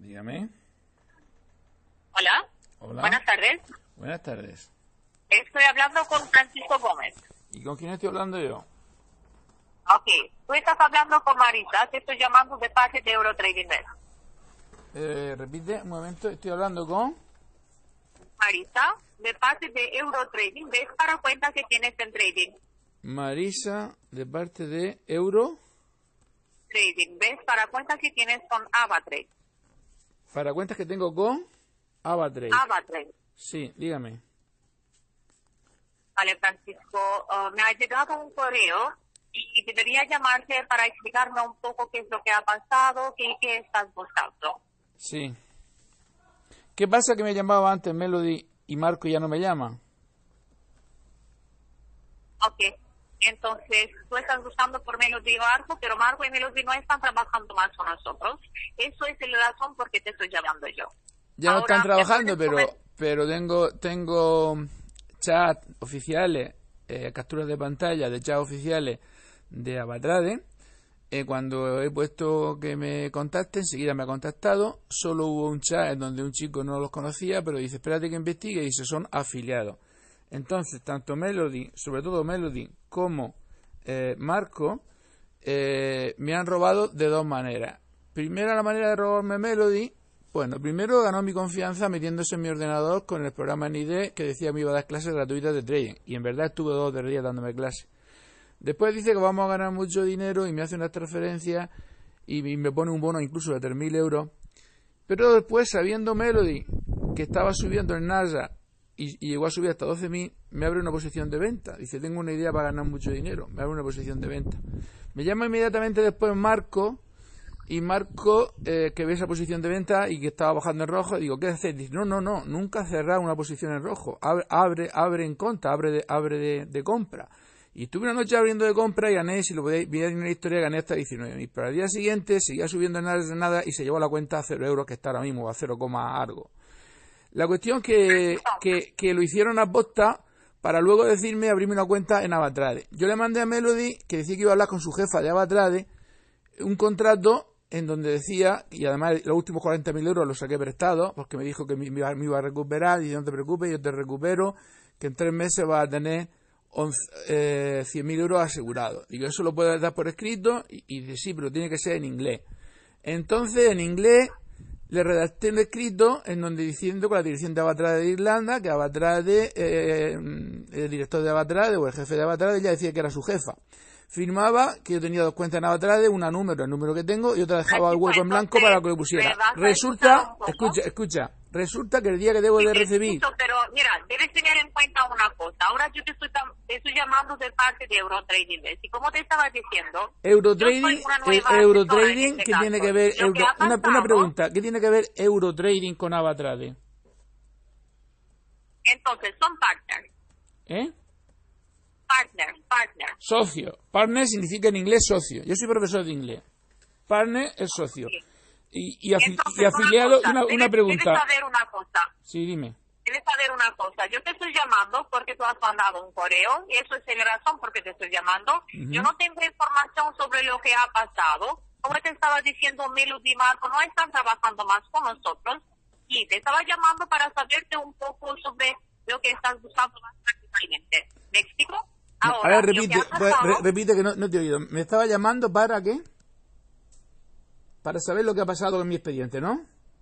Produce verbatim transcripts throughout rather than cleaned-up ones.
Dígame. Hola. Hola. Buenas tardes. Buenas tardes. Estoy hablando con Francisco Gómez. ¿Y con quién estoy hablando yo? Ok. Tú estás hablando con Marisa. Te estoy llamando de parte de Eurotrading Best. Eh, repite, un momento, estoy hablando con... Marisa, de parte de Eurotrading Best para cuentas que tienes en trading. Marisa, de parte de Euro... Trading Best para cuentas que tienes con AvaTrade. Para cuentas que tengo con AvaTrade. AvaTrade. Sí, dígame. Vale, Francisco. Uh, me ha llegado un correo y, y debería llamarte para explicarme un poco qué es lo que ha pasado, qué, qué estás buscando. Sí. ¿Qué pasa que me llamaba antes Melody y Marco ya no me llama? Ok. Entonces, tú estás buscando por Melody y Marco, pero Marco y Melody no están trabajando más con nosotros. Eso es la razón por qué te estoy llamando yo. Ya no Ahora, están trabajando, ¿me pero puedes comentar? pero tengo tengo chat oficiales, eh, capturas de pantalla de chat oficiales de AvaTrade. Eh, cuando he puesto que me contacte, enseguida me ha contactado. Solo hubo un chat en donde un chico no los conocía, pero dice, espérate que investigue, y dice, son afiliados. Entonces, tanto Melody, sobre todo Melody, como eh, Marco, eh, me han robado de dos maneras. Primera, la manera de robarme Melody, bueno, primero ganó mi confianza metiéndose en mi ordenador con el programa N I D que decía que me iba a dar clases gratuitas de trading. Y en verdad estuve dos o tres días dándome clases. Después dice que vamos a ganar mucho dinero y me hace una transferencia y me pone un bono incluso de tres mil euros. Pero después, sabiendo Melody que estaba subiendo en Nasdaq y, y llegó a subir hasta doce mil, me abre una posición de venta. Dice, tengo una idea para ganar mucho dinero. Me abre una posición de venta. Me llama inmediatamente después Marco, y Marco, eh, que ve esa posición de venta y que estaba bajando en rojo, digo, ¿qué haces? Dice, no, no, no, nunca cerrar una posición en rojo. Abre, abre, abre en contra, abre de, abre de, de compra. Y estuve una noche abriendo de compra y gané, si lo veis en la historia, gané hasta diecinueve mil. Pero al día siguiente seguía subiendo en nada de nada y se llevó la cuenta a cero euros, que está ahora mismo a cero, algo. La cuestión que, que, que lo hicieron a posta para luego decirme abrirme una cuenta en AvaTrade. Yo le mandé a Melody, que decía que iba a hablar con su jefa de AvaTrade, un contrato en donde decía, y además los últimos cuarenta mil euros los saqué prestados, porque me dijo que me iba, me iba a recuperar, y no te preocupes, yo te recupero, que en tres meses vas a tener eh, cien mil euros asegurados. Digo, eso lo puedes dar por escrito, y, y dice, sí, pero tiene que ser en inglés. Entonces, en inglés, le redacté un escrito en donde diciendo con la dirección de AvaTrade de Irlanda, que AvaTrade, eh, el director de AvaTrade o el jefe de AvaTrade ya decía que era su jefa. Firmaba que yo tenía dos cuentas en AvaTrade, una número, el número que tengo, y otra dejaba el hueco en blanco para que lo pusiera. Resulta, escucha, escucha, resulta que el día que debo de recibir... Pero mira, debes tener en cuenta una cosa. Ahora yo te estoy, te estoy llamando de parte de Eurotrading. Y como te estaba diciendo, Eurotrading, eh, Eurotrading, este ¿qué tiene que ver? Euro, que una, pasado, una pregunta, ¿qué tiene que ver Eurotrading con AvaTrade? Entonces, son partners. ¿Eh? Partner, partner. Socio. Partner significa en inglés socio. Yo soy profesor de inglés. Partner es socio. Sí. Y, y, afi Entonces, y afiliado, una, una, una pregunta. Debes saber una cosa. Sí, dime. Debes saber una cosa. Yo te estoy llamando porque tú has mandado un correo, y eso es la razón por qué te estoy llamando. Uh-huh. Yo no tengo información sobre lo que ha pasado. Como te estaba diciendo, Melody y Marco no están trabajando más con nosotros, y te estaba llamando para saberte un poco sobre lo que estás buscando más prácticamente. ¿Me explico? Ahora, a ver, repite, que pasado, re, repite que no, no te he oído. Me estaba llamando para qué? Para saber lo que ha pasado con mi expediente, ¿no?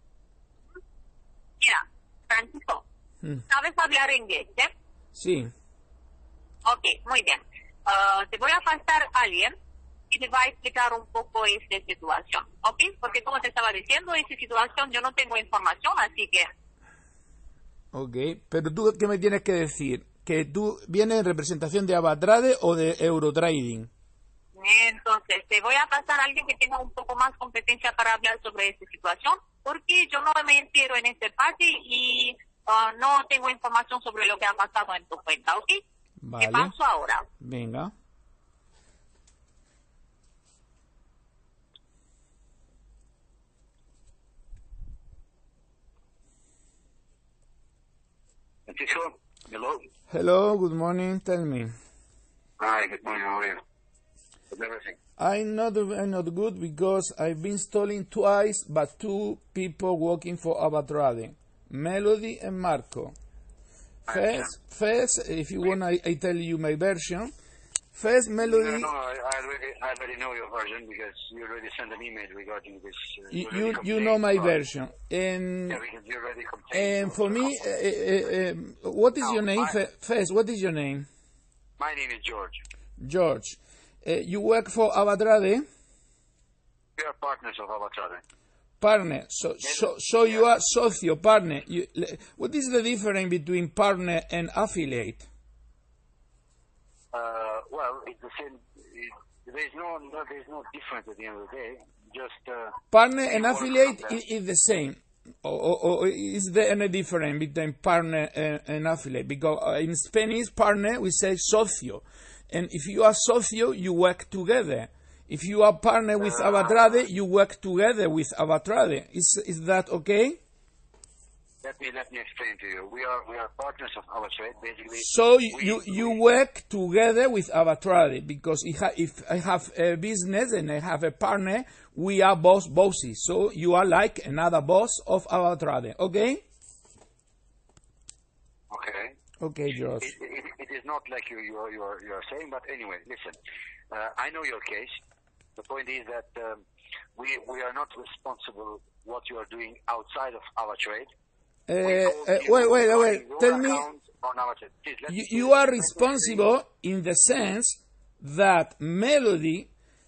Mira, Francisco, hmm. ¿sabes hablar inglés, eh? Sí. Ok, muy bien. Uh, te voy a pasar a alguien y te va a explicar un poco esta situación, ¿ok? Porque como te estaba diciendo, esta situación yo no tengo información, así que... Ok, pero tú, ¿qué me tienes que decir? ¿Que tú vienes en representación de AvaTrade o de Eurotrading? Entonces, te voy a pasar a alguien que tenga un poco más competencia para hablar sobre esta situación, porque yo no me entero en este parte y uh, no tengo información sobre lo que ha pasado en tu cuenta, ¿ok? Vale. Te paso ahora. Venga. Hello. Hello, good morning, tell me. Hi, good morning, how are you? with everything. I'm not, I'm not good because I've been stalling twice, but two people working for Avatrade, Melody and Marco. First, first, if you want, I, I tell you my version. First, Melody. No, no, I, I already, I already know your version because you already sent an email regarding this. Uh, You, you, you, you know my version, and yeah, because you already complained. and for me, uh, uh, uh, what is No, your name? I- First, what is your name? My name is George. George. Uh, you work for Avatrade, We are partners of Avatrade. partner. So, so, so you are socio partner. You, le- what is the difference between partner and affiliate? Uh, well, it's the same. It, there's no, no, there's no difference at the end of the day. Just uh, Partner we and work affiliate on that. is, is the same. Or, or, or is there any difference between partner and, and affiliate? Because uh, in Spanish, partner, we say socio. And if you are socio, you work together. If you are partner with Uh, Avatrade, you work together with Avatrade. Is, is that okay? Let me let me explain to you. We are we are partners of Avatrade. Basically, So you, we- you, you we- work together with Avatrade, because if I, if I have a business and I have a partner, we are both bosses. So you are like another boss of Avatrade, okay? Okay. Okay, George. It, it, it is not like you you are, you are you are saying, but anyway, listen. Uh, I know your case. The point is that um, we we are not responsible what you are doing outside of Avatrade. Uh, We uh, called you wait, wait, regarding wait. your Tell me, account on Avatrade. Please, let you, me- you are let me responsible in the sense that Melody,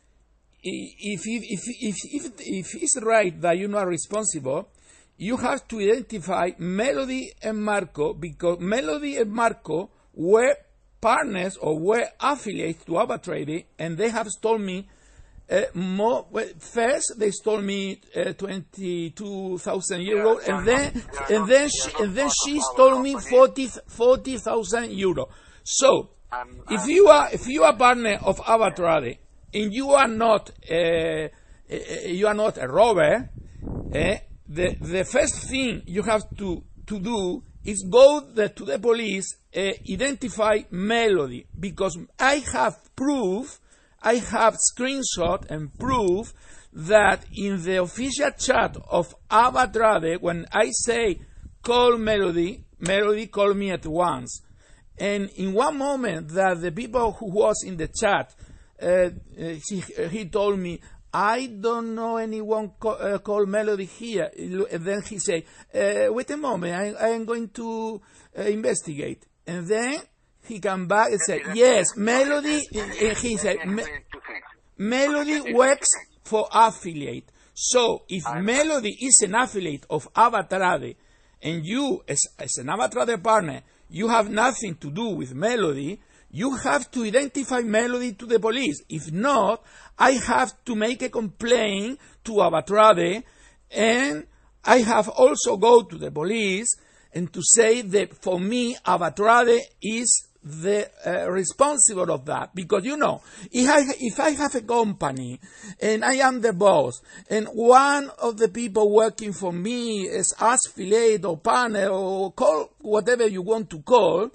i- if if if if if, if it's right that you are responsible, you have to identify Melody and Marco, because Melody and Marco were partners or were affiliates to Avatrade, and they have told me uh, more. Well, first, they told me uh, twenty-two thousand euro, Yeah, and yeah, then yeah, and then yeah, she, yeah, and then part she of our told me company. forty thousand euro. So, Um, if um, you are if you are partner of Avatrade and you are not uh, uh, you are not a robber, eh, the the first thing you have to to do is go the, to the police, uh, identify Melody, because I have proof, I have screenshot and proof that in the official chat of Avatrade, when I say call Melody, Melody called me at once. And in one moment that the people who was in the chat, uh, uh, he, he told me, I don't know anyone call, uh, call Melody here. And then he said, uh, wait a moment, I, I am going to uh, investigate. And then he come back and said, yes, Melody, and he said, let me "Me- explain two things. Melody Okay, works two things. for affiliate. So if I'm- Melody is an affiliate of Avatrade, and you, as, as an Avatrade partner, you have nothing to do with Melody, you have to identify Melody to the police. If not, I have to make a complaint to Avatrade, and I have also go to the police and to say that for me, Avatrade is the uh, responsible of that, because you know, if I if I have a company and I am the boss, and one of the people working for me is affiliate or partner or call whatever you want to call, uh,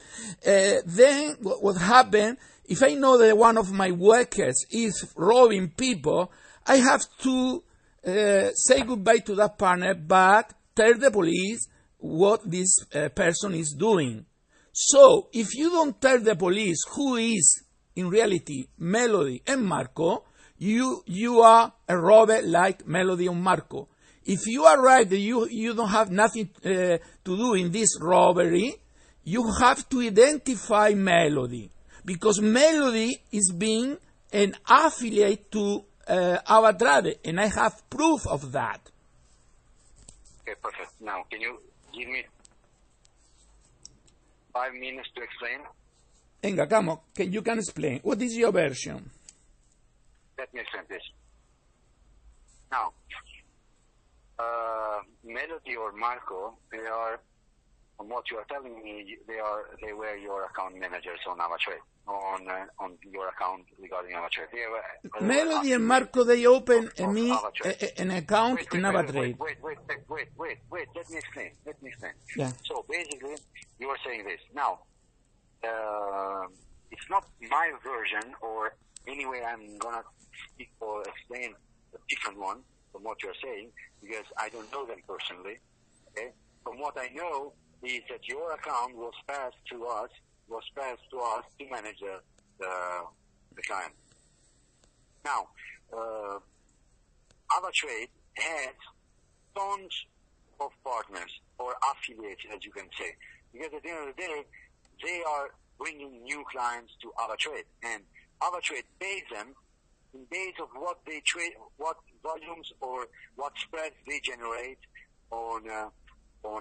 then what, what happen if I know that one of my workers is robbing people, I have to uh, say goodbye to that partner, but tell the police what this uh, person is doing. So, if you don't tell the police who is, in reality, Melody and Marco, you you are a robber like Melody and Marco. If you are right that you, you don't have nothing uh, to do in this robbery, you have to identify Melody, because Melody is being an affiliate to uh, Avatrade, and I have proof of that. Okay, perfect. Now, can you give me five minutes to explain? Venga, come, can, you can explain. What is your version? Let me explain this. Now, uh, Melody or Marco, they are, from what you are telling me, they are they were your account managers on Avatrade, on uh, on your account regarding Avatrade. They were, they were Melody and affiliates Marco, they open of- a of me Avatrade. a, a- an account Wait, in wait, wait, Avatrade. wait, wait, wait, wait, wait, wait, let me explain, let me explain. Yeah. So basically, you are saying this. Now, uh, it's not my version or Anyway, I'm gonna speak or explain a different one from what you're saying because I don't know them personally. Okay? From what I know is that your account was passed to us, was passed to us to manage the the, the client. Now, uh, AvaTrade has tons of partners or affiliates, as you can say, because at the end of the day, they are bringing new clients to AvaTrade, and AvaTrade pays them in base of what they trade, what volumes or what spreads they generate on uh, on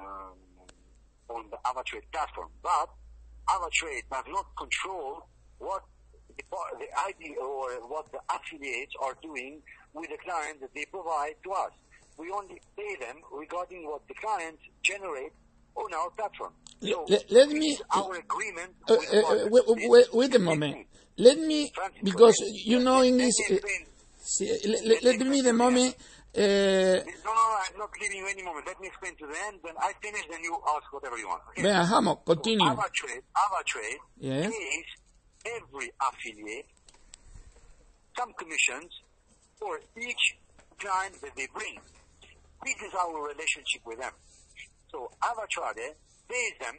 uh, on the AvaTrade platform. But AvaTrade does not control what the, the I D or what the affiliates are doing with the client that they provide to us. We only pay them regarding what the clients generate on our platform. So let, let me our agreement. uh, uh, wait, wait, wait a moment. Let me, because you know English. Uh, see, let, let, let me the moment. Uh, no, no, I'm not leaving you any moment. Let me explain to the end. When I finish, then you ask whatever you want. Okay? Venga, vamos, continue. So AvaTrade, AvaTrade yeah. pays every affiliate some commissions for each client that they bring. This is our relationship with them. So AvaTrade pays them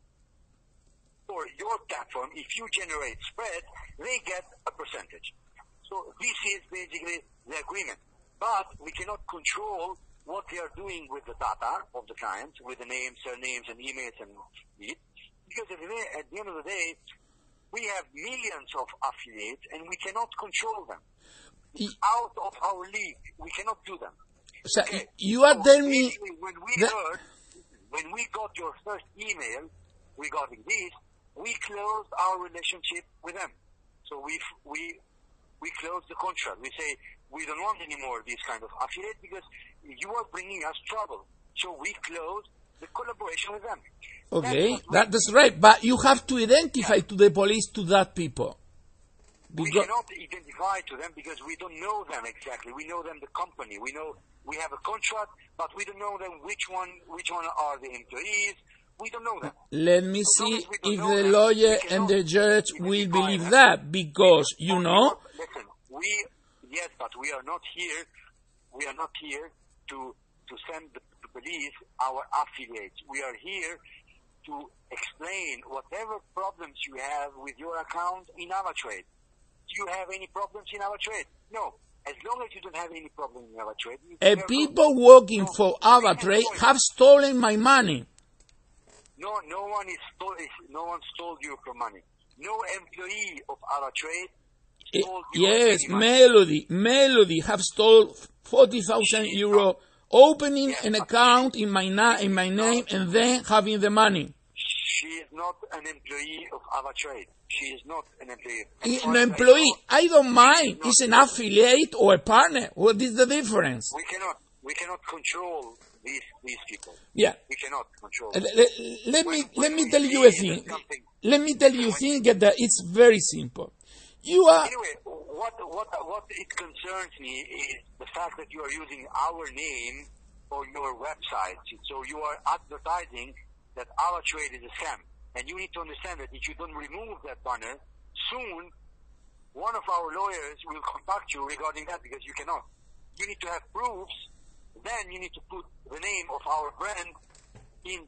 for your platform. If you generate spread, they get a percentage. So this is basically the agreement. But we cannot control what they are doing with the data of the clients, with the names, surnames, and emails, and it. Because at the, at the end of the day, we have millions of affiliates, and we cannot control them. It's out of our league. We cannot do them. So okay. You are so telling me when we that heard, when we got your first email regarding this, we closed our relationship with them. So we we we closed the contract. We say we don't want anymore this kind of affiliate because you are bringing us trouble. So we closed the collaboration with them. Okay, that's, that's right. But you have to identify yeah. to the police to that people. Because we cannot identify to them because we don't know them exactly. We know them, the company. We know we have a contract, but we don't know them. Which one? Which one are the employees? We don't know them. Let me so see if the them, lawyer and the judge will believe them. that, because you know. Listen, we yes, but we are not here. We are not here to to send the, the police our affiliates. We are here to explain whatever problems you have with your account in AvaTrade. Do you have any problems in AvaTrade? No. As long as you don't have any problem in AvaTrade. And people working no, for AvaTrade have stolen my money. No, no one is stole, no one stole you for money. No employee of AvaTrade stole you Yes, money. Melody, Melody have stole forty thousand euro, opening yes, an account in my na in my name, and then having the money. She is not an employee of AvaTrade. She is not an employee. An employee, I don't mind. It's an affiliate or a partner. What is the difference? We cannot, we cannot control these these people. Yeah. We cannot control. Uh, let, let when, me let me tell you a thing. Let me tell you a thing that it's very simple. You are. Anyway, what what what it concerns me is the fact that you are using our name for your website. So you are advertising that AvaTrade is a scam. And you need to understand that if you don't remove that banner, soon one of our lawyers will contact you regarding that because you cannot. You need to have proofs. Then you need to put the name of our brand in.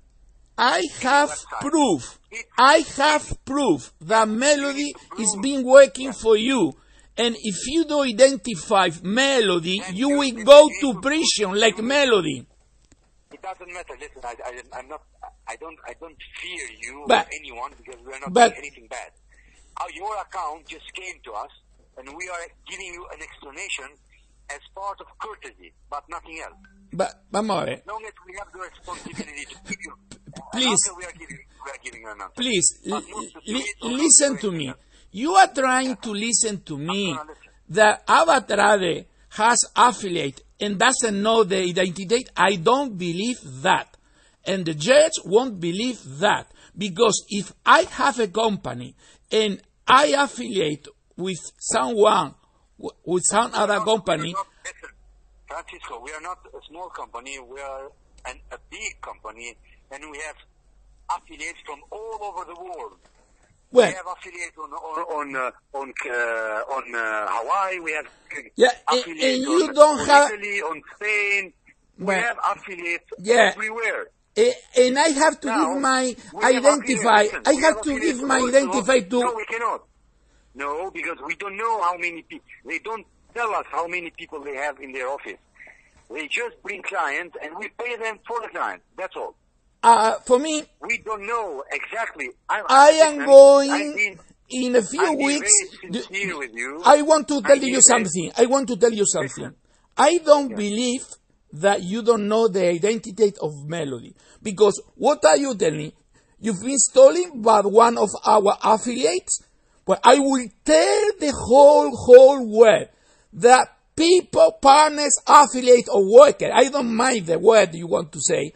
I have proof. I have proof that Melody is been working for you. And if you don't identify Melody, you will go to prison like Melody. It doesn't matter. Listen, I, I, I'm not. I don't. I don't fear you but, or anyone because we are not but, doing anything bad. Our, your account just came to us, and we are giving you an explanation as part of courtesy, but nothing else. But vamos a ver. As long as we have the responsibility to give you, please, we are giving, we are giving you an answer. Please, li listen to me. You are trying to listen to me. That AvaTrade has affiliate and doesn't know the identity. I don't believe that. And the judge won't believe that. Because if I have a company and I affiliate with someone, with some other company. Not, listen, Francisco, we are not a small company. We are an, a big company. And we have affiliates from all over the world. Well, we have affiliates on on on uh, on, uh, on uh, Hawaii. We have yeah, and, affiliates and you on, don't on have Italy, on Spain. We well, have affiliates yeah. everywhere. Uh, and I have to Now, give my we have identify. Listen, I we have have to give affiliates my also. identify to. No, we cannot. No, because we don't know how many people. They don't tell us how many people they have in their office. They just bring clients and we pay them for the client. That's all. Uh, for me, We don't know exactly. I, I am listen, going I've been, in a few I've been weeks. very sincere with you. I want to tell I've been you very- something. I want to tell you something. Listen. I don't Yeah. believe that you don't know the identity of Melody. Because what are you telling? You've been stolen by one of our affiliates? Well, I will tell the whole, whole world that people, partners, affiliate, or worker, I don't mind the word you want to say,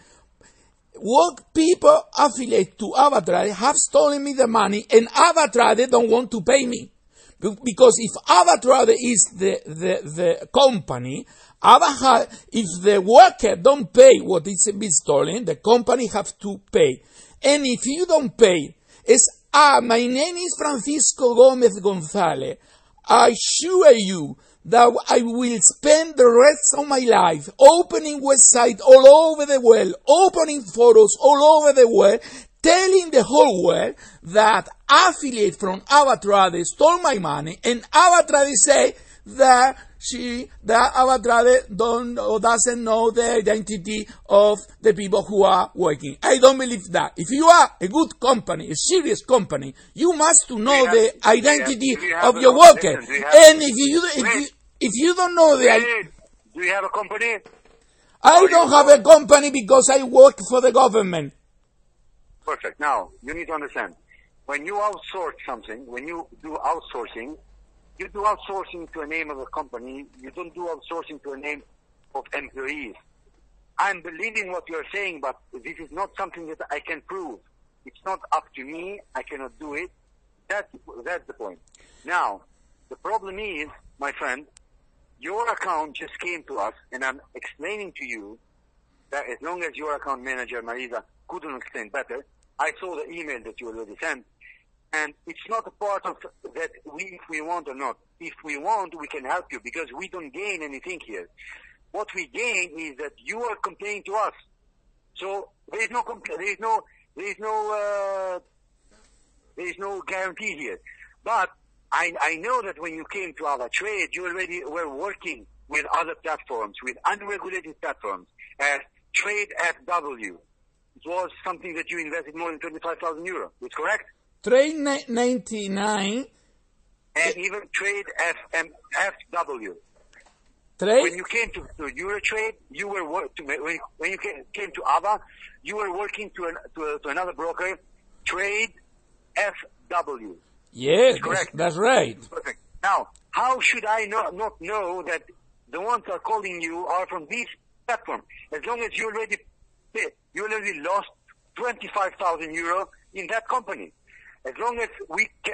work people affiliate to Avatrade have stolen me the money and Avatrade don't want to pay me. Because if Avatrade is the, the, the company, Ava, if the worker don't pay what is been stolen, the company have to pay. And if you don't pay, it's, ah, my name is Francisco Gomez Gonzalez. I assure you that I will spend the rest of my life opening websites all over the world, opening photos all over the world, telling the whole world that affiliate from Avatrade stole my money, and Avatrade say that she, that Avatrade don't or doesn't know the identity of the people who are working. I don't believe that. If you are a good company, a serious company, you must to know have- the do you identity have- do you have of a- your worker. listen, do you have- And if you if Wait. you if you don't know the, Hey, do you have a company? I Or don't you- have a company because I work for the government. Perfect. Now, you need to understand, when you outsource something, when you do outsourcing, you do outsourcing to a name of a company, you don't do outsourcing to a name of employees. I'm believing what you're saying, but this is not something that I can prove. It's not up to me, I cannot do it. That's, that's the point. Now, the problem is, my friend, your account just came to us, and I'm explaining to you that as long as your account manager, Marisa, couldn't explain better, I saw the email that you already sent, and it's not a part of that we, if we want or not. If we want, we can help you, because we don't gain anything here. What we gain is that you are complaining to us. So there is no, compl- there is no, there is no, uh, there is no guarantee here. But I, I know that when you came to our trade, you already were working with other platforms, with unregulated platforms, as Trade F W. It was something that you invested more than twenty-five thousand euros. Is correct? Trade ni- ninety-nine. And even Trade F M F W. Trade. When you came to, to Eurotrade, you were work, to, when, when you came, came to Ava, you were working to, an, to, a, to another broker, Trade F W. Yes, that's, correct. that's right. Perfect. Now, how should I not, not know that the ones that are calling you are from this platform? As long as you already you already lost twenty-five thousand euro in that company. As long as we can.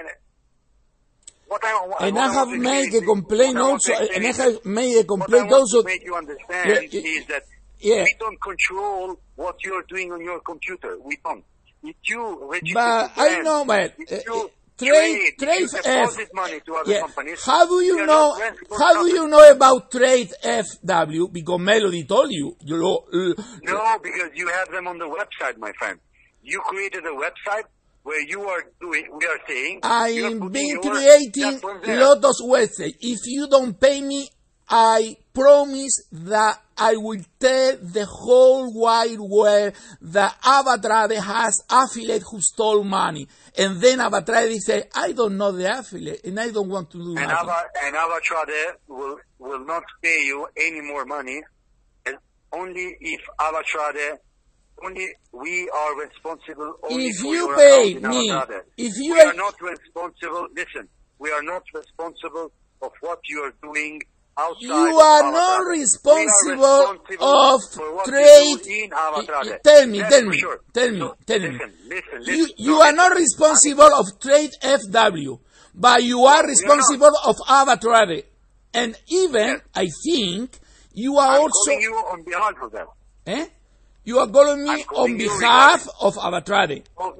What I, what, And what I I have want to made explain a complaint what I want also, to explain and I is have made a What I complaint want also. to make you understand Yeah, is that yeah. we don't control what you're doing on your computer. We don't. If you register But to I brand, know, but if uh, you trade, trade, trade if you F. deposit money to other Yeah. companies, How do we you are know? not responsible How do companies. you know about Trade F W? Because Melody told you. You know. Uh, No, because you have them on the website, my friend. You created a website where you are doing, we are saying, you are I've putting been your creating platform there. Lotus website. If you don't pay me, I promise that I will tell the whole wide world that Avatrade has affiliate who stole money. And then Avatrade say, I don't know the affiliate and I don't want to do And nothing. Ava, and Avatrade will, will not pay you any more money, and only if Avatrade, only we are responsible only If for you your pay account in me, Avatrade. if you we are- are not responsible, listen, we are not responsible of what you are doing outside You of are not Avatrade. responsible We are responsible of for what trade. you do in Avatrade. Tell me, That's tell for me, sure. tell me, So, tell listen, me. Listen, listen, You, you no, are not listen. responsible of Trade F W, but you are No, we are responsible of Avatrade. And even, Yes. I think, you are I'm also, calling you on behalf of them. eh? You are calling me I'm calling on you behalf of Avatrade. Oh, the-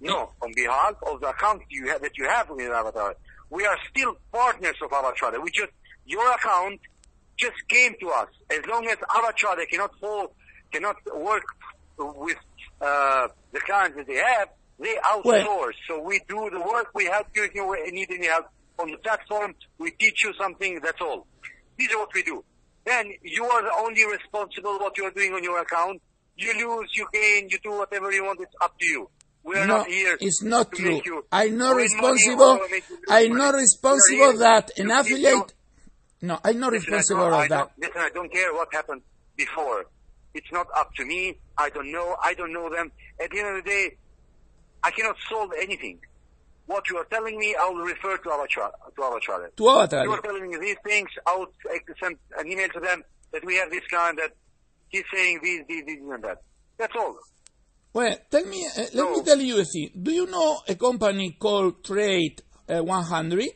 No, on behalf of the account you have, that you have with AvaTrade. We are still partners of AvaTrade. We just, your account just came to us. As long as AvaTrade cannot fall, cannot work with uh, the clients that they have, they outsource. Well, so we do the work. We help you if you need any help on the platform. We teach you something. That's all. This is what we do. Then you are the only responsible what you are doing on your account. You lose, you gain, you do whatever you want. It's up to you. We are no, not here. It's not to true. Make you I'm not responsible. I'm not responsible that an affiliate. No, I'm not listen, responsible of that. Listen, I don't care what happened before. It's not up to me. I don't know. I don't know them. At the end of the day, I cannot solve anything. What you are telling me, I will refer to AvaTrade. To AvaTrade. To AvaTrade. You are telling me these things. I will send an email to them that we have this guy that he's saying these, these, these, and that. That's all. Well, tell me. Uh, let no. me tell you a thing. Do you know a company called Trade uh, one hundred?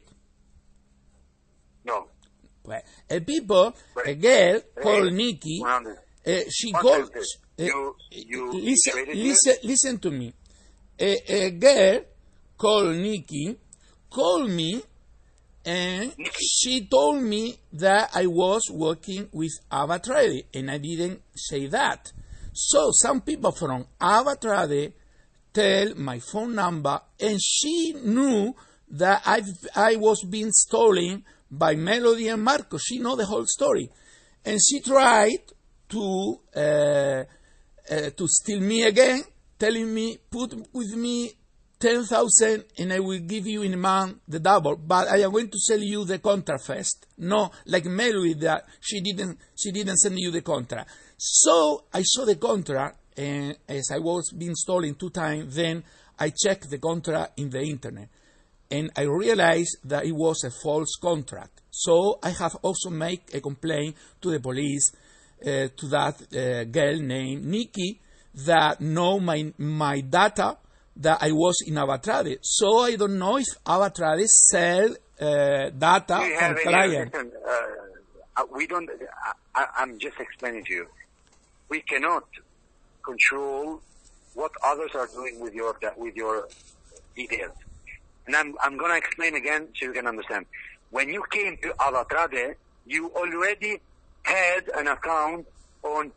No. Well, a people, a girl called Nikki. Uh, she called. Uh, you, you listen, listen, listen to me. A, a girl called Nikki called me, and Nikki. She told me that I was working with AvaTrade, and I didn't say that. So some people from AvaTrade tell my phone number, and she knew that I I was being stolen by Melody and Marco. She know the whole story, and she tried to uh, uh, to steal me again, telling me put with me ten thousand and I will give you in a month the double. But I am going to sell you the contract first. No, like Melody that she didn't she didn't send you the contract. So I saw the contract, and as I was being stolen two times, then I checked the contract in the internet, and I realized that it was a false contract. So I have also made a complaint to the police, uh, to that uh, girl named Nikki that know my my data that I was in AvaTrade. So I don't know if AvaTrade sell uh, data from clients. Uh, we don't. I, I'm just explaining to you. We cannot control what others are doing with your with your details. And I'm I'm going to explain again so you can understand. When you came to AvaTrade, you already had an account on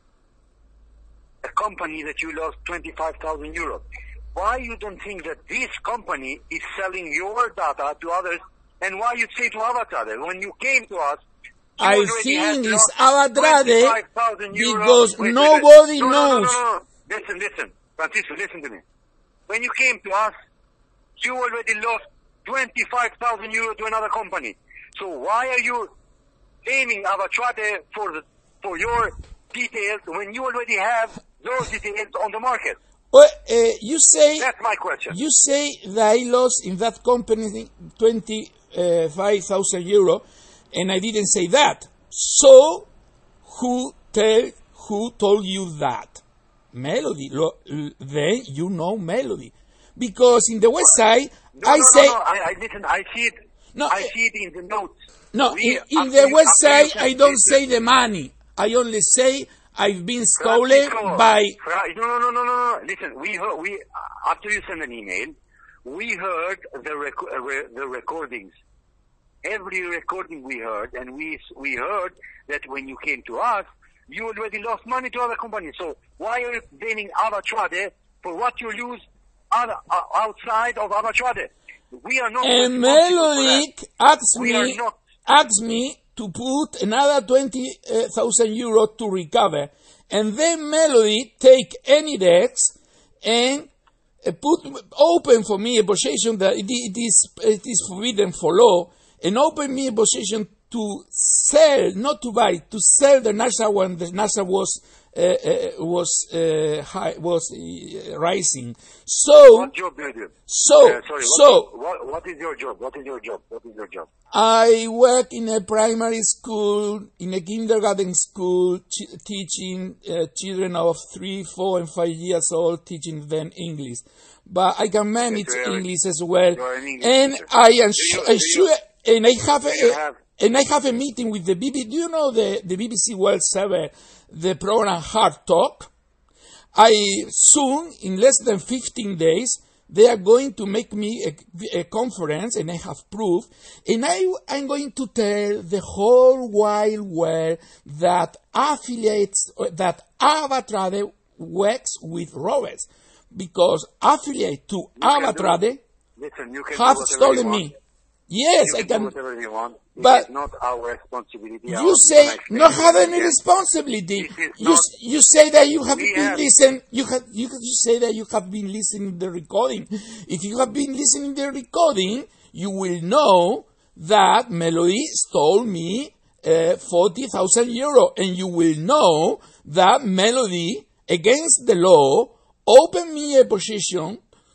a company that you lost twenty-five thousand euros. Why you don't think that this company is selling your data to others, and why you say to AvaTrade? When you came to us, I think it's AvaTrade because wait, nobody wait, wait. No, knows. No, no, no, no. Listen, listen. Francisco, listen to me. When you came to us, you already lost twenty-five thousand euros to another company. So why are you aiming AvaTrade for the, for your details when you already have those details on the market? Well, uh, you say that's my question. You say that I lost in that company twenty-five thousand euro, and I didn't say that. So, who tell who told you that? Melody. Lo, then you know Melody, because in the website no, I no, say. No, no, I, I listen. I see it. No, I see it in the notes. No, we, in, in the website I don't say the money. I only say I've been stolen Francisco, by. No, no, no, no, no, no. Listen, we heard. We after you send an email, we heard the rec- uh, re- the recordings. Every recording we heard, and we we heard that when you came to us, you already lost money to other companies. So why are you blaming AvaTrade for what you lose other, uh, outside of AvaTrade? We are not. And Melody asked we me not, asked me to put another twenty thousand euro to recover, and then Melody take any debts and uh, put open for me a position that it, it is it is forbidden for law, and open me a position to sell, not to buy, to sell the NASA when the NASA was uh, uh, was uh, high, was uh, rising. So what job do you do? So uh, sorry, so what, what, what is your job? What is your job? What is your job? I work in a primary school, in a kindergarten school, ch- teaching uh, children of three, four, and five years old, teaching them English. But I can manage okay, English as well, an English and teacher. I am you, sh- sure. And I have a, have, and I have a meeting with the B B C. Do you know the the B B C World Service, the program Hard Talk? I soon, in less than fifteen days, they are going to make me a, a conference, and I have proof, and I, I'm going to tell the whole wide world that affiliates, that Avatrade works with robots, because affiliate to Avatrade Listen, you can have do stolen you me. want. Yes, You I can can. do whatever you want. But it's not our responsibility. You Our- say can I explain not to have you any again? responsibility. This is You not- s- you say that you have We been have- listening. You have you, you say that you have been listening the recording. If you have been listening the recording, you will know that Melody stole me uh, forty thousand euro, and you will know that Melody, against the law, opened me a position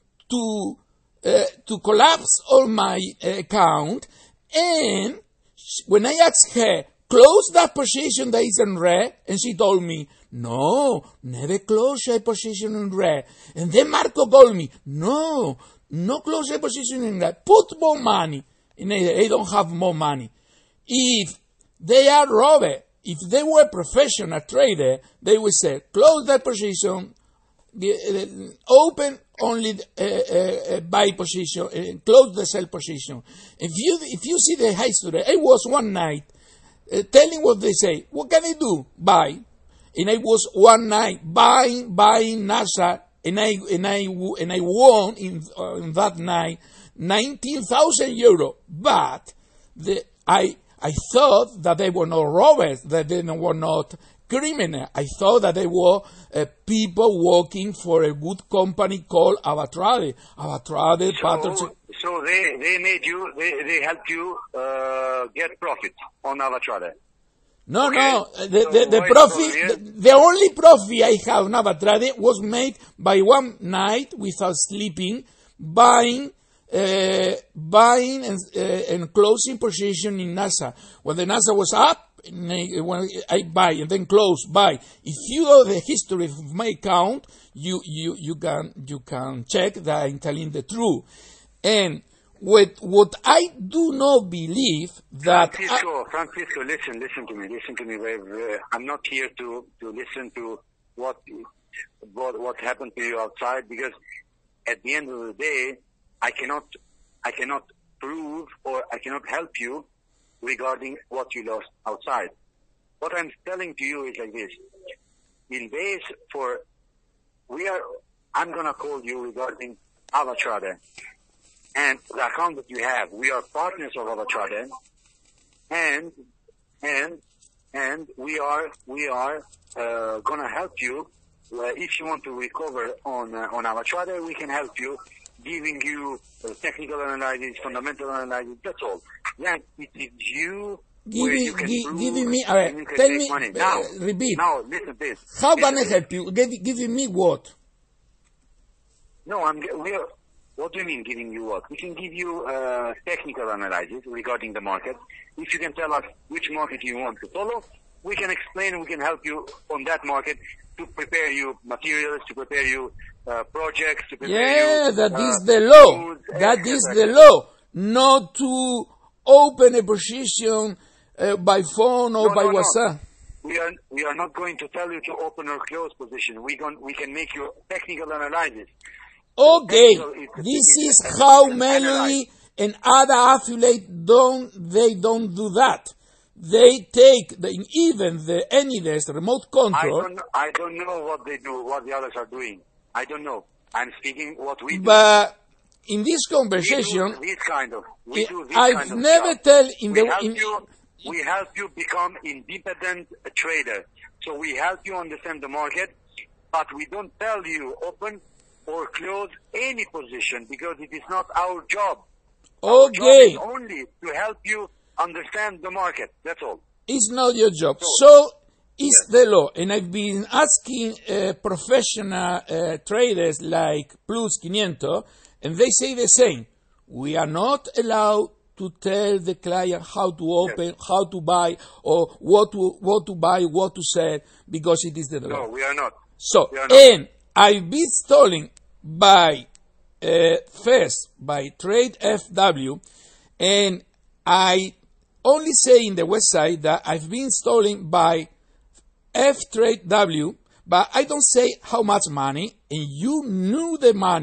to uh, to collapse all my uh, account, and sh- when I asked her, close that position that is in red, and she told me, no, never close a position in red. And then Marco called me, no, no close a position in red, put more money. And I, I don't have more money. If they are robbed, if they were professional trader, they would say, close that position, the, uh, open only the, uh, uh, buy position, uh, close the sell position. If you if you see the history, I was one night uh, telling what they say. What can I do? Buy, and I was one night buying buying NASA, and I and I and I won in, uh, in that night nineteen thousand euro. But the I I thought that they were not robbers, that they were not criminal. I thought that they were uh, people working for a good company called Avatrade. Avatrade, So, Patterson. so they, they made you, they, they helped you uh, get profit on Avatrade. No, Okay. no. The, So the, the why profit, so here? the, the only profit I have on Avatrade was made by one night without sleeping, buying, uh, buying and, uh, and closing position in NASA. When the NASA was up, and I, when I buy and then close, buy. If you know the history of my account, you, you, you can you can check that I'm telling the truth. And with what I do not believe that I, Francisco, Francisco, listen, listen to me, listen to me. Very, very- I'm not here to, to listen to what, what what happened to you outside, because at the end of the day, I cannot I cannot prove or I cannot help you regarding what you lost outside. What I'm telling to you is like this: in base for we are, I'm gonna call you regarding Avatrade and the account that you have. We are partners of Avatrade, and and and we are we are uh, gonna help you. Uh, if you want to recover on uh, on Avatrade, we can help you, giving you uh, technical analysis, fundamental analysis. That's all. Then it is you where giving, you can gi- prove giving me, and uh, you can tell make me, money. uh, Now, repeat. now listen to this. How can I Listen to help you? Give, giving me what? No, I'm. ge- We are. What do you mean giving you what? We can give you uh, technical analysis regarding the market. If you can tell us which market you want to follow, we can explain and we can help you on that market to prepare you materials, to prepare you uh, projects, to prepare Yeah, you. that uh, is the law. foods, That et is cetera, the et cetera. law. Not to open a position uh, by phone or No, by no, no. WhatsApp. We are we are not going to tell you to open or close position. We can we can make you technical analysis. Okay, Technical is- this is- is how is Melody and other affiliates don't, they don't do that. They take the, even the AnyDesk remote I control, don't I don't know what they do, what the others are doing. I don't know. I'm speaking what we do. but in this We conversation, do this kind of. We I- do this I've kind of never job. tell in we the help in, you. We help you become independent trader. So we help you understand the market, but we don't tell you open or close any position because it is not our job. Our job okay, is only to help you understand the market. That's all. it's not your job. So it's the law, and I've been asking uh, professional uh, traders like Plus five hundred, and they say the same. We are not allowed to tell the client how to open, how to buy, or what to what to buy, what to sell, because it is the law. No, we are not. So, We are not. and I've been stolen by, uh, first, by Trade F W, and I only say in the website that I've been stolen by F Trade W, but I don't say how much money, and you knew the money.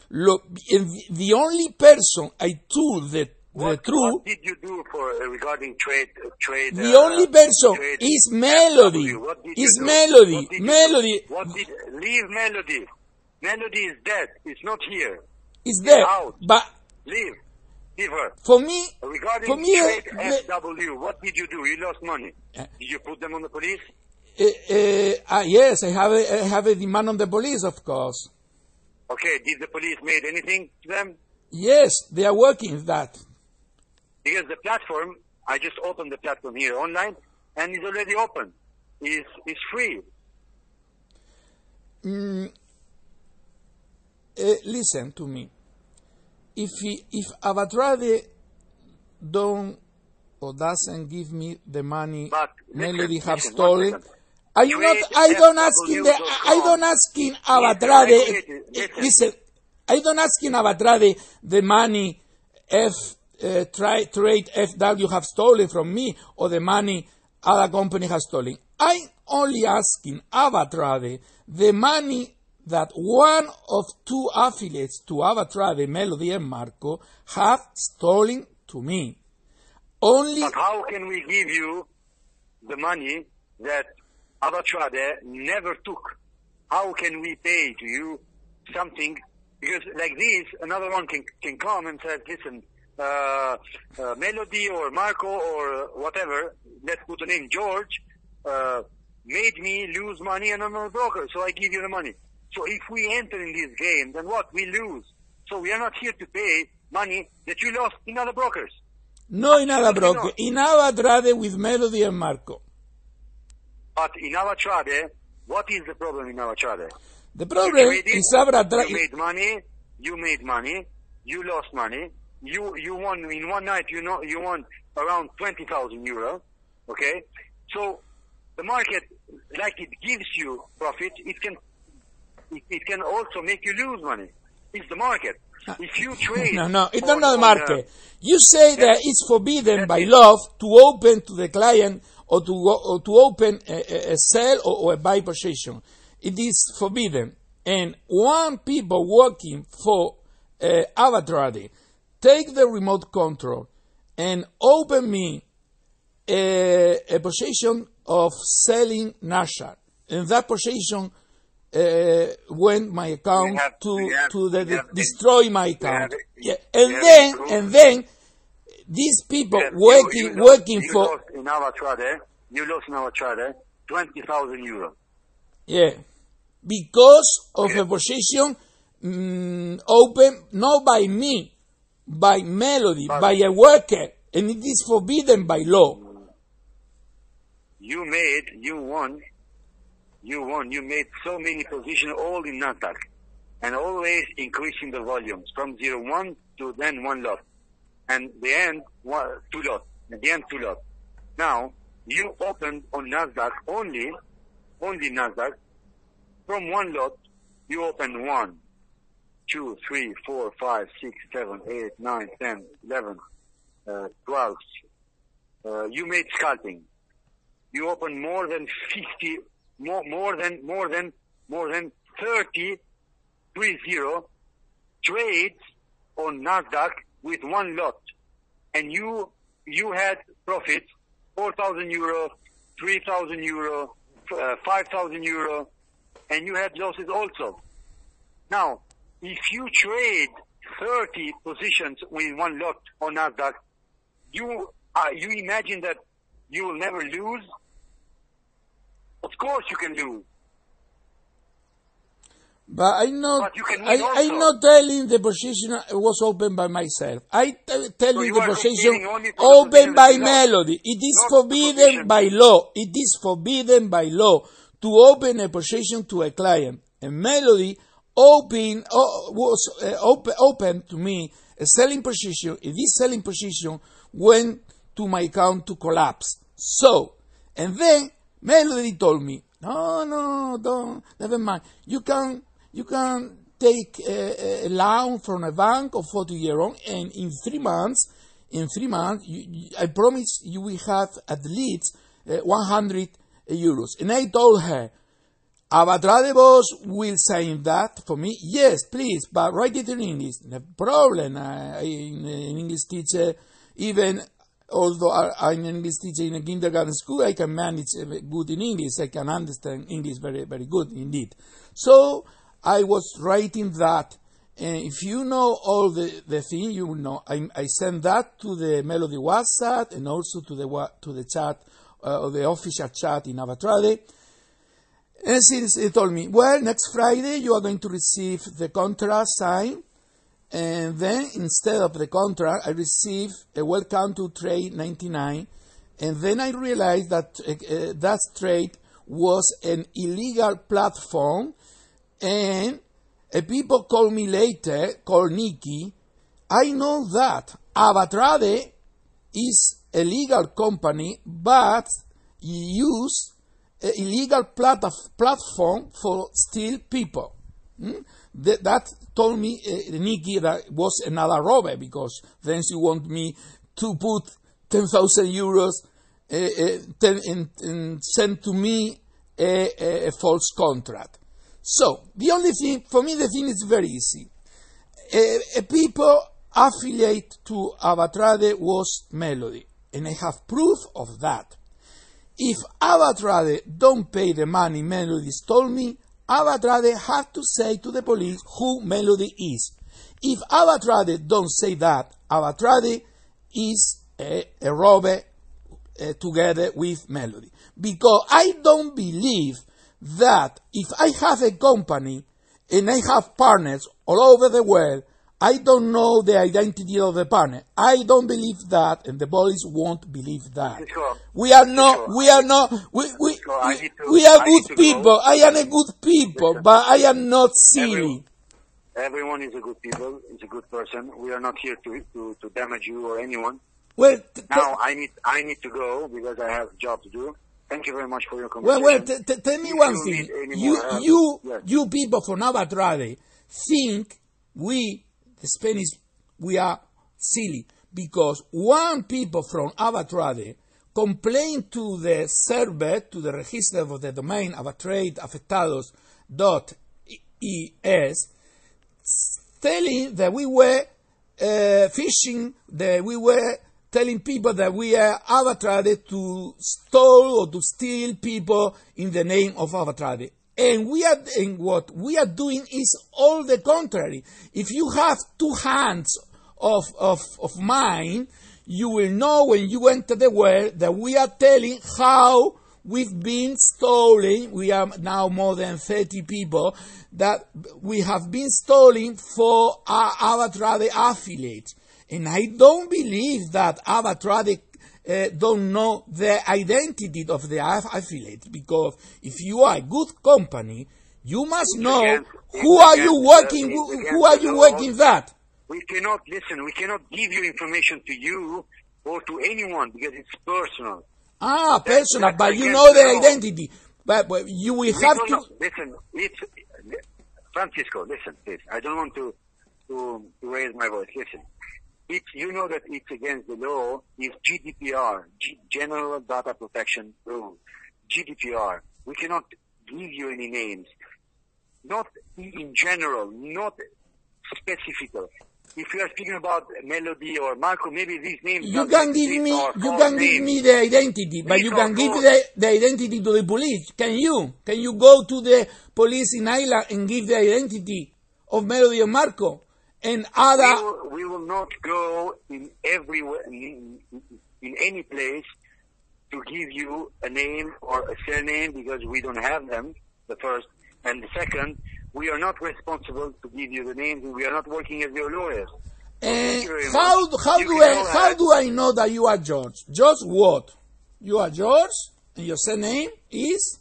lo, the only person I told the, what, the truth, what did you do for uh, regarding trade? Uh, trade. the uh, only person trade is Melody. What did Is you do? Melody. What did you Melody. do? What did, leave Melody. Melody is dead. It's not here. Is there. Out. But Leave. Leave her. for me, Regarding for me, trade uh, F W, what did you do? You lost money. Uh, Did you put them on the police? uh, uh, ah, yes, I have a, I have a demand on the police, of course. Okay, did the police made anything to them? Yes, they are working with that. Because the platform, I just opened the platform here online, and it's already open. It's, it's free. Mm, uh, listen to me. If he, if Avatrade don't or doesn't give me the money But Melody listen, have listen, stolen, one second. I'm Trade not. I don't F ask in W the. dot I com. don't ask in Listen, Avatrade. listen, listen. Listen, I don't ask in Avatrade the money F uh, try, trade F W have stolen from me or the money other company has stolen. I'm only asking Avatrade the money that one of two affiliates to Avatrade, Melody and Marco, have stolen to me. Only. But how can we give you the money that Avatrade never took? How can we pay to you something? Because like this, another one can can come and say, listen, uh, uh, Melody or Marco or whatever, let's put the name George, uh, made me lose money and I'm a broker, so I give you the money. So if we enter in this game, then what? We lose. So we are not here to pay money that you lost in other brokers. No in other Absolutely broker, not. in Avatrade with Melody and Marco. But in Avatrade, what is the problem in Avatrade? The problem You traded, is Avatrade. You made money. You made money. You lost money. You you won in one night. You know you won around twenty thousand euro. Okay, so the market, like it gives you profit, it can it, it can also make you lose money. It's the market. If you trade, No, no, it's on- not the on, market. uh, You say that it's forbidden by law to open to the client or to or to open a, a, a sell or, or a buy position. It is forbidden. And one people working for uh, Avatrade take the remote control and open me a, a position of selling Nasdaq. And that position uh, went my account We have- to we have- to the, we have- destroy my account. have- Yeah, we and have then improved. and then these people yes, you- working you lost- working you for lost in Avatrade. You lost in Avatrade twenty thousand euro. yeah because of Okay. a position mm, open not by me, by Melody, But- by a worker, and it is forbidden by law. You made, you won, you won, you made so many positions all in Nasdaq and always increasing the volumes from zero one to then one lot. And the end, one, two lot. At the end, two lot. Now, you opened on Nasdaq only, only Nasdaq. From one lot, you open one, two, three, four, five, six, seven, eight, nine, ten, eleven, uh, twelve. Uh, you made scalping. You open more than fifty, more, more than, more than, more than thirty, three zero trades on Nasdaq with one lot. And you, you had profits, four thousand euro, three thousand euro, uh, five thousand euro, and you had losses also. Now, if you trade thirty positions with one lot on Nasdaq, you, uh, you imagine that you will never lose? Of course you can lose. But I'm not, But you can I, win also. I'm not telling the position was opened by myself. I t- telling you the are position complaining only for the opened position by that you lost. Melody. It is Not the forbidden position. by law. It is forbidden by law to open a position to a client. And Melody open, uh, was uh, open, open to me a selling position. If this selling position went to my account to collapse. So, and then Melody told me, no, no, don't, never mind. You can, you can take a, a loan from a bank of forty euro, and in three months, in three months, you, you, I promise you will have at least uh, one hundred euros. And I told her, Avatrade boss will sign that for me. Yes, please, but write it in English. No problem. I, in, in English teacher, even although I, I'm an English teacher in a kindergarten school, I can manage good in English. I can understand English very, very good indeed. So I was writing that. And if you know all the, the thing, you will know. I, I send that to the Melody WhatsApp and also to the to the chat, uh, the official chat in Avatrade. And since they told me, well, next Friday you are going to receive the contract signed, and then instead of the contract, I receive a welcome to Trade ninety-nine, and then I realized that uh, that trade was an illegal platform, and uh, people called me later, called Nikki. I know that Avatrade is a legal company, but use an illegal plat- platform for steal people. Mm? That, that told me uh, Nikki that was another robber, because then she want me to put ten thousand euros uh, uh, ten, and, and send to me a, a, a false contract. So the only thing for me, the thing is very easy. Uh, uh, people affiliate to Avatrade was Melody, and I have proof of that. If Avatrade don't pay the money Melody told me, Avatrade has to say to the police who Melody is. If Avatrade don't say that, Avatrade is a, a robber uh, together with Melody. Because I don't believe that if I have a company and I have partners all over the world, I don't know the identity of the partner. I don't believe that, and the police won't believe that. Sure. We are not, Sure. we are not, we, we, Sure, I we, need to- we are I good need to people. go. I am a good people, Listen. but I am not silly. Everyone, everyone is a good people, is a good person. We are not here to, to, to damage you or anyone. Well, t- Now I need, I need to go because I have a job to do. Thank you very much for your well, conversation. well, t- t- tell me If one you thing. need any You, more help, you, yes. you people from Avatrade think we, the Spanish, we are silly, because one people from Avatrade complained to the server, to the register of the domain avatradeafectados dot e s, telling that we were uh, phishing, that we were telling people that we are Avatrade to stole or to steal people in the name of Avatrade. And we are, and what we are doing is all the contrary. If you have two hands of, of, of mine, you will know when you enter the world that we are telling how we've been stolen. We are now more than thirty people that we have been stolen for our Avatrade affiliates. And I don't believe that Avatrade uh, don't know the identity of the aff- affiliate, because if you are a good company, you must know against- who it's are you against working, the- who, it's who are against you the working laws. that? We cannot, listen, we cannot give you information to you or to anyone because it's personal. Ah, That- personal, that's but you against know the the law. identity. But, but you will We have don't to. know. Listen, it's, Francisco, listen, please. I don't want to, to, to raise my voice. Listen. It's, you know that it's against the law is G D P R, G- General Data Protection Rule. G D P R. We cannot give you any names. Not in general, not specific. If you are speaking about Melody or Marco, maybe these names You not can exist give me, or you false can give names. me the identity, but These you are can give false. the, the identity to the police. Can you? Can you go to the police in Ireland and give the identity of Melody or Marco and We other? will, we will not go in every in, in any place to give you a name or a surname because we don't have them. The first and the second, we are not responsible to give you the names, and we are not working as your lawyers. And you very how much. how You do can I go how ahead. do I know that you are George? George what? You are George, and your surname is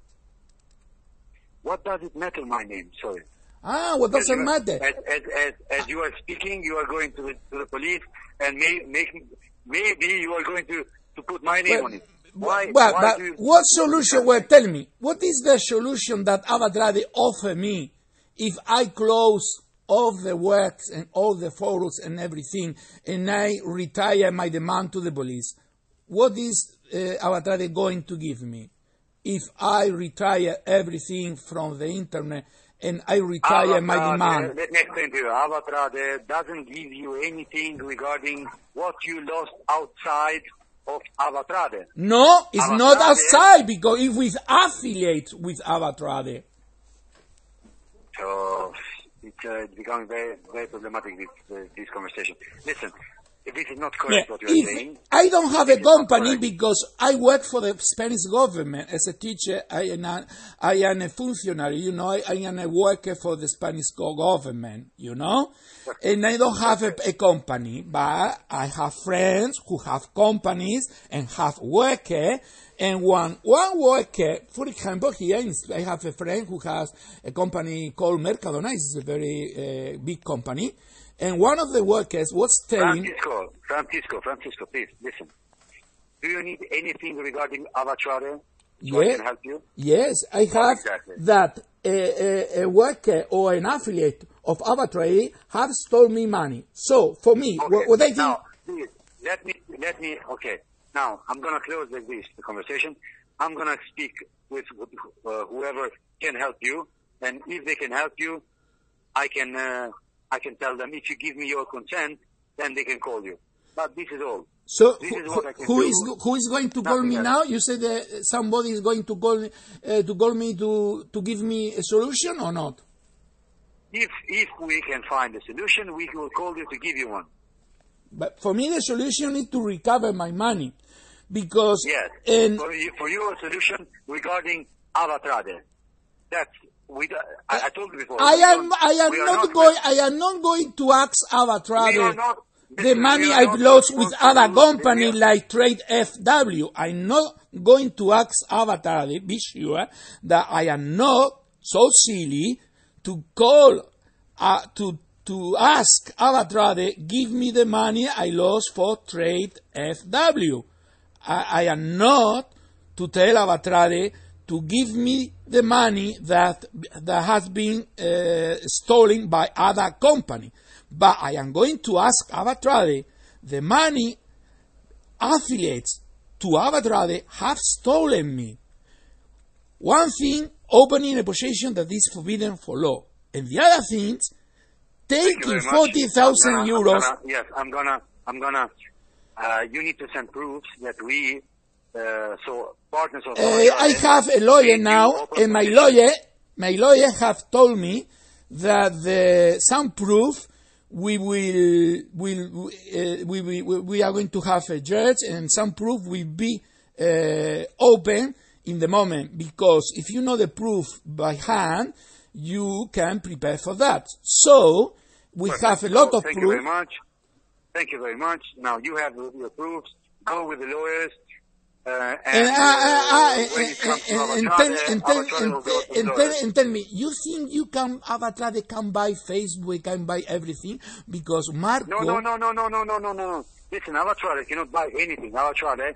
What does it matter, my name? Sorry. ah. What As doesn't you- matter? As, as, as, as you are speaking, you are going to the, to the police and may, make, maybe you are going to, to put my name Well, on it. Why, well, why but do you, what solution? Well, tell me, what is the solution that Avatrade offer me if I close all the works and all the forums and everything, and I retire my demand to the police? What is uh, Avatrade going to give me? if I retire everything from the internet and I retire my Avatrade, demand? let me explain to you. Avatrade doesn't give you anything regarding what you lost outside of Avatrade. No, it's Avatrade- not outside, because if we affiliate with Avatrade. So it's uh, becoming very, very problematic, this, uh, this conversation. Listen, if this is not correct Yeah, what you're if saying, I don't have a this is not company correct. because I work for the Spanish government as a teacher. I am a, I am a functionary, you know. I, I am a worker for the Spanish go- government, you know. And I don't have a, a company, but I have friends who have companies and have worker. And one one worker, for example, here in, I have a friend who has a company called Mercadona. It's a very uh, big company. And one of the workers was telling... Francisco, Francisco, Francisco, please, listen. Do you need anything regarding Avatrade so I Yeah. can help you? Yes, I have Exactly. that a, a, a worker or an affiliate of Avatrade have stole me money. So for me, Okay. what, what I think... Now, please, let me, let me, okay. Now, I'm going to close like this, the conversation. I'm going to speak with uh, whoever can help you. And if they can help you, I can, uh, I can tell them, if you give me your consent, then they can call you. But this is all. So This who, is what I can who do. is who is going to call Nothing me else. now? You said that somebody is going to call me uh, to call me to to give me a solution or not? If, if we can find a solution, we will call you to give you one. But for me, the solution is to recover my money, because Yes. and For you, for your solution regarding Avatrade. That's, we, do- I, I told you before. I we am don't- I am we are not not going I am not going to ask We are Avatrade not, the listen, money we are I've not lost with responsible- other company we are- like Trade F W. I'm not going to ask Avatrade. Be sure that I am not so silly to call uh, to to ask Avatrade, give me the money I lost for Trade F W. I, I am not to tell Avatrade to give me the money that that has been uh, stolen by other company. But I am going to ask Avatrade, the money affiliates to Avatrade have stolen me. One thing, opening a position that is forbidden for law. And the other things, Thank you taking very much. forty thousand I'm gonna- euros. I'm gonna, yes, I'm gonna, I'm gonna, uh, you need to send proofs that we, uh, so partners of Uh, I have a lawyer now, and my lawyer, my lawyer have told me that the some proof we will will uh, we, we we are going to have a judge, and some proof will be uh, open in the moment, because if you know the proof by hand, you can prepare for that. So we have a lot of Thank you very proof. much. Thank you very much. Now you have your proofs. Go with the lawyers. Uh, and And, uh, uh, uh, uh, when it comes to and, and, Avatrade, tell, and, tell, Avatrade and, will go to the and, tell, lawyers. and tell me, you think you can, Avatrade can buy Facebook, can buy everything? Because Marco... No, no, no, no, no, no, no, no, no. Listen, Avatrade cannot buy anything. Avatrade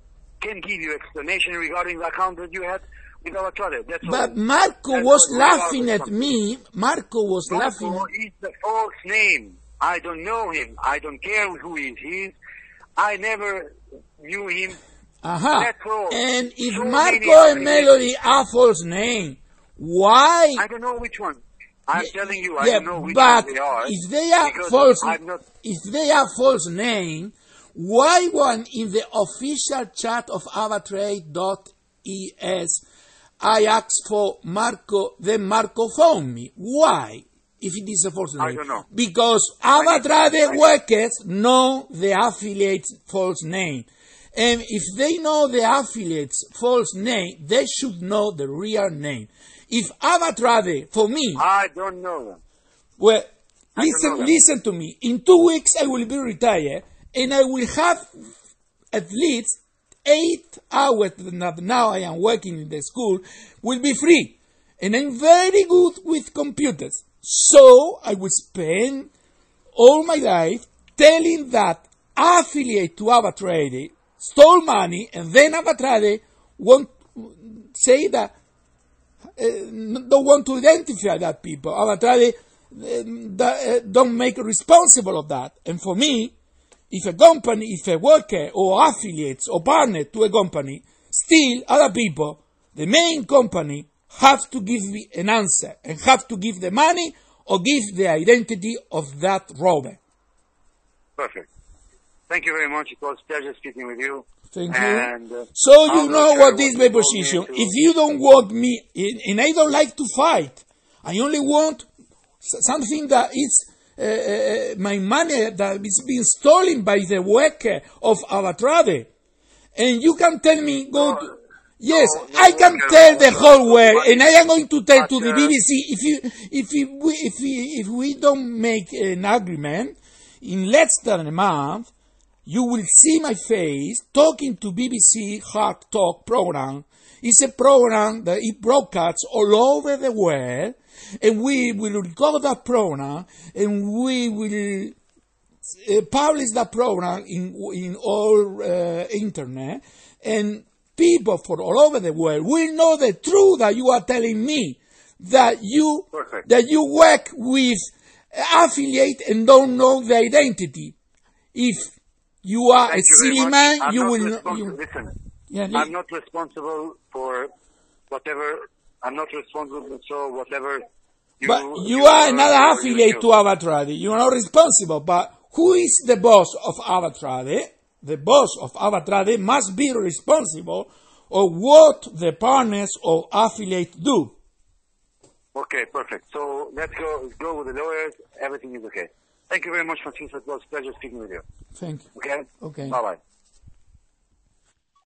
can give you explanation regarding the account that you had with Avatrade. That's all. But Marco That's was what we are laughing at responsible. me. Marco was laughing. Marco is the false name. I don't know him. I don't care who he is. He is. I never knew him. Uh-huh. That's all. And if So many Marco and affiliates. Melody are false name, why... I don't know which one. I'm Yeah, telling you, I yeah, don't know which but one they are. if they are because false, I'm not. if they are false name, why one in the official chat of Avatrade dot E S I asked for Marco, then Marco found me? Why? If it is a false name, I don't know. because I Avatrade need- I need- workers know the affiliate's false name. And if they know the affiliate's false name, they should know the real name. If Avatrade, for me, I don't know them. well, I don't listen, know that. listen to me. In two weeks, I will be retired, and I will have at least eight hours that now I am working in the school will be free, and I'm very good with computers. So I will spend all my life telling that affiliate to Avatrade stole money, and then Avatrade won't say that. Uh, don't want to identify that people. Avatrade uh, uh, don't make responsible of that. And for me, if a company, if a worker or affiliates or partner to a company steal other people, the main company have to give me an answer and have to give the money or give the identity of that robber. Perfect. Thank you very much. It was a pleasure speaking with you. Thank and, you. Uh, so you I'm know sure what is my you told me position. to- If you don't want me, and I don't like to fight, I only want something that is uh, uh, my money that is being stolen by the worker of Avatrade. And you can tell me, go No, to... Yes, no, no I can worker, tell the no, whole no, world, no, and I am going to tell but, to the uh, B B C, if you, if you, we, if we, if we don't make an agreement, in less than a month, you will see my face talking to B B C Hard Talk program. It's a program that it broadcasts all over the world, and we will record that program, and we will uh, publish that program in in all uh, internet, and people from all over the world will know the truth that you are telling me, that you Perfect. that you work with affiliate and don't know the identity. If you are Thank a you very silly much. man, I'm you not will responsible. you, Listen, yeah, li- I'm not responsible for whatever. I'm not responsible for whatever. You, but you are another you- affiliate you- to Avatrade. You are not responsible. But who is the boss of Avatrade? The boss of Avatrade must be responsible of what the partners of affiliate do. Okay, perfect. So let's go go with the lawyers. Everything is okay. Thank you very much, Francisco. It was a pleasure speaking with you. Thank you. Okay? Okay. Bye-bye.